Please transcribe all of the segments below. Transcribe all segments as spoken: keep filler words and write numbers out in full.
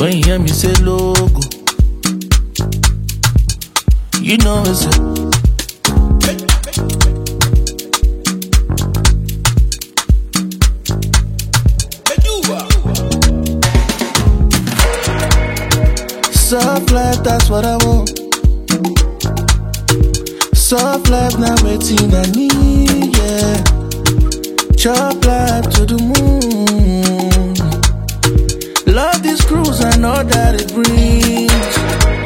When you hear me say logo, you know it's a soft life, that's what I want. Soft life, now waiting I need, yeah. Chop life to the moon. Love this cruise, I know that it brings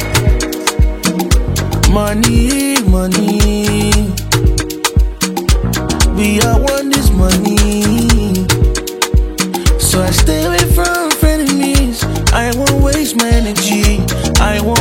money, money. We all want this money, so I stay away from frenemies. I won't waste my energy. I won't.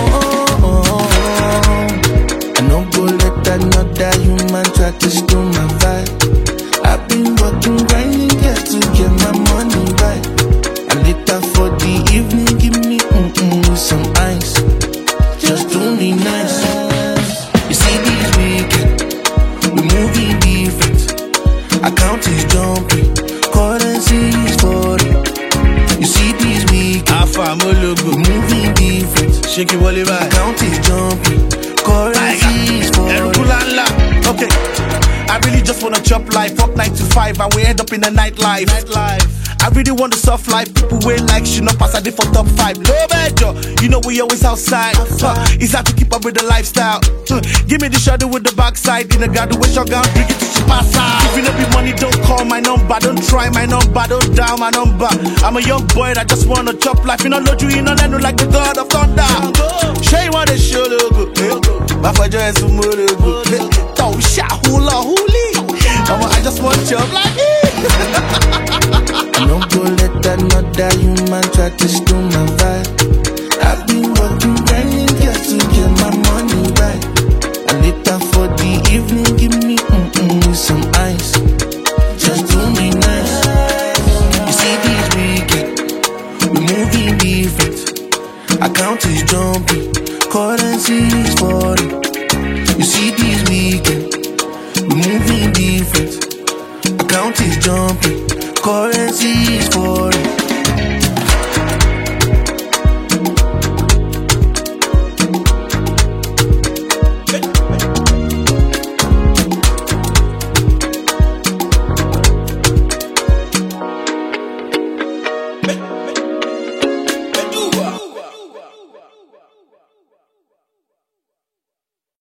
I don't go let another human try to steal my vibe. I've been working, grinding, just to get my money right. And later for the evening, give me mm-mm, some ice. Just do me nice. You see this weekend, we moving different. Account is jumping, currency is falling. You see this weekend, Alpha Mologo, we moving different. Shake it, Wally back. Account is jumping, currency is falling. Okay, I really just wanna chop life, fuck nine to five, and we end up in the nightlife. Nightlife. I really want the soft life, people way like she not pass a day for top five. Low major, you know we always outside. Huh, it's hard to keep up with the lifestyle. Huh, give me the shadow with the backside. In a graduation gown, bring it to she pass out. If you know be money, don't call my number, don't try my number, don't dial my number. I'm a young boy that just wanna chop life. You know, load you in on that like the god of thunder. Show you want to show logo, my father is a mother. Don't shout hula huli. I just want chop like it. I don't go let another human try to steal my vibe. I've been working, grinding, just to get my money right. And later for the evening, give me mm-mm, some ice. Just do me nice. You see this weekend, we moving different. Account is jumping, currency is falling. You see this weekend, we moving different. Account is jumping, currency is falling.